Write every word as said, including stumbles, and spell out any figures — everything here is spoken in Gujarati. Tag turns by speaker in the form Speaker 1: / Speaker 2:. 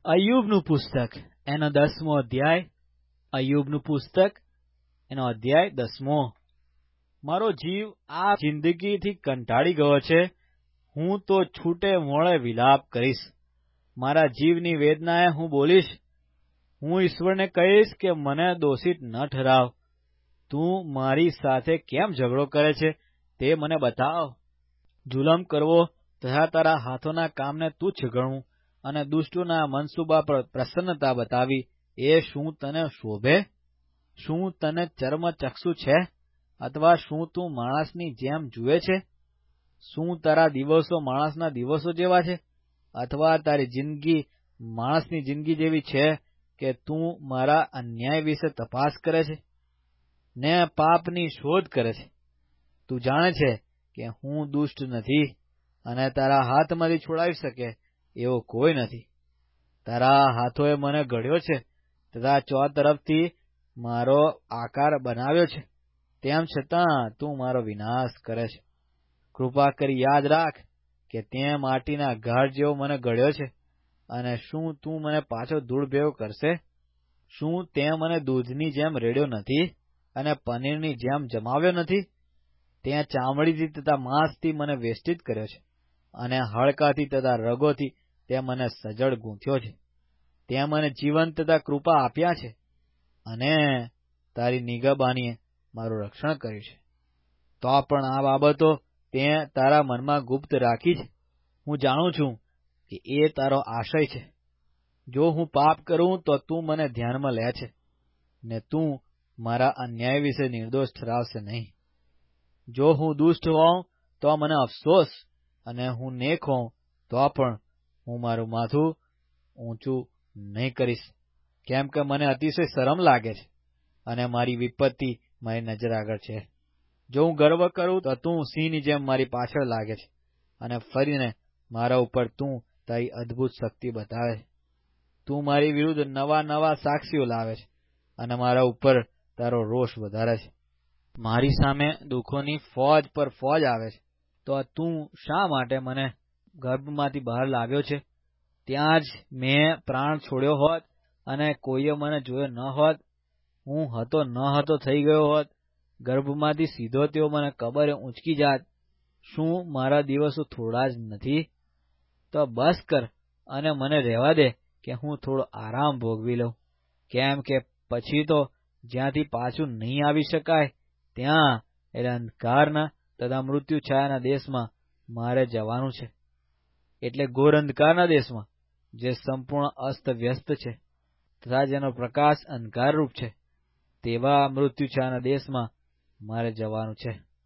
Speaker 1: અય્યુબનું પુસ્તક એનો દસમો અધ્યાય. અય્યુબનું પુસ્તક એનો અધ્યાય દસમો. મારો જીવ આ જિંદગીથી કંટાળી ગયો છે. હું તો છૂટે મોળે વિલાપ કરીશ. મારા જીવની વેદનાએ હું બોલીશ. હું ઈશ્વરને કહીશ કે મને દોષિત ન ઠરાવ. તું મારી સાથે કેમ ઝઘડો કરે છે તે મને બતાવ. જુલમ કરવો તથા તારા હાથોના કામને તુચ્છ ગણવું અને દુષ્ટોના મનસૂબા પર પ્રસન્નતા બતાવી એ શું તને શોભે? શું તને ચર્મચક્ષુ છે? અથવા શું તું માણસની જેમ જુએ છે? શું તારા દિવસો માણસના દિવસો જેવા છે? અથવા તારી જિંદગી માણસની જિંદગી જેવી છે કે તું મારા અન્યાય વિશે તપાસ કરે છે ને પાપની શોધ કરે છે? તું જાણે છે કે હું દુષ્ટ નથી અને તારા હાથમાંથી છોડાવી શકે એવો કોઈ નથી. તારા હાથોએ મને ઘડ્યો છે તથા ચોતરફથી મારો આકાર બનાવ્યો છે. તેમ છતાં તું મારો વિનાશ કરે છે. કૃપા કરી યાદ રાખ કે તે માટીના ગાઢ જેવો મને ઘડ્યો છે. અને શું તું મને પાછો ધૂળ ભેગો કરશે? શું તે મને દૂધની જેમ રેડ્યો નથી અને પનીરની જેમ જમાવ્યો નથી? તે ચામડીથી તથા માંસથી મને વેષ્ટિત કર્યો છે અને હાડકાથી તથા રગોથી તે મને સજળ ગૂંથ્યો છે. તે મને જીવન તથા કૃપા આપ્યા છે અને તારી નિગહબાનીએ મારું રક્ષણ કર્યું છે. તો પણ આ બાબતો તે તારા મનમાં ગુપ્ત રાખી છે. હું જાણું છું કે એ તારો આશય છે. જો હું પાપ કરું તો તું મને ધ્યાનમાં લે છે ને તું મારા અન્યાય વિશે નિર્દોષ ઠરાવશે નહીં. જો હું દુષ્ટ હોઉં તો મને અફસોસ અને હું નેક હોઉં તો પણ હું મારું માથું ઊંચું નહીં કરીશ, કેમ કે મને અતિશય શરમ લાગે છે અને મારી વિપત્તિ મારી નજર આગળ છે. જો હું ગર્વ કરું તો તું સિંહની જેમ મારી પાછળ લાગે છે અને ફરીને મારા ઉપર તું તારી અદભુત શક્તિ બતાવે છે. તું મારી વિરુદ્ધ નવા નવા સાક્ષીઓ લાવે છે અને મારા ઉપર તારો રોષ વધારે છે. મારી સામે દુઃખોની ફોજ પર ફોજ આવે છે. તો તું શા માટે મને ગર્ભમાંથી બહાર લાવ્યો છે? ત્યાં જ મેં પ્રાણ છોડ્યો હોત અને કોઈએ મને જોયો ન હોત. હું હતો ન હતો થઈ ગયો હોત. ગર્ભમાંથી સીધો તેઓ મને કબરે ઊંચકી જાત. શું મારા દિવસો થોડા જ નથી? તો બસ કર અને મને રહેવા દે કે હું થોડો આરામ ભોગવી લઉં, કેમ કે પછી તો જ્યાંથી પાછું નહીં આવી શકાય ત્યાં એટલે અંધકારના તથા મૃત્યુ છાયાના દેશમાં મારે જવાનું છે. એટલે ઘોર અંધકારના દેશમાં જે સંપૂર્ણ અસ્ત વ્યસ્ત છે તથા જેનો પ્રકાશ અંધકારરૂપ છે તેવા મૃત્યુ છાયાના દેશમાં મારે જવાનું છે.